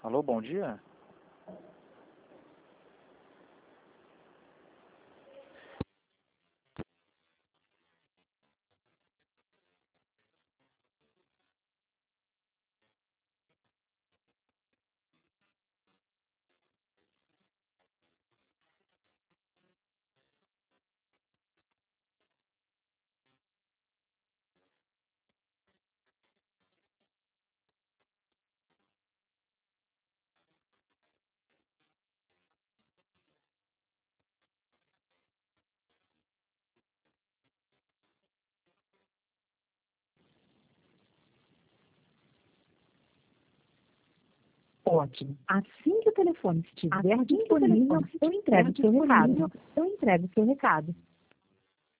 Alô, bom dia? Ótimo. Assim que o telefone estiver disponível, eu entrego o seu recado.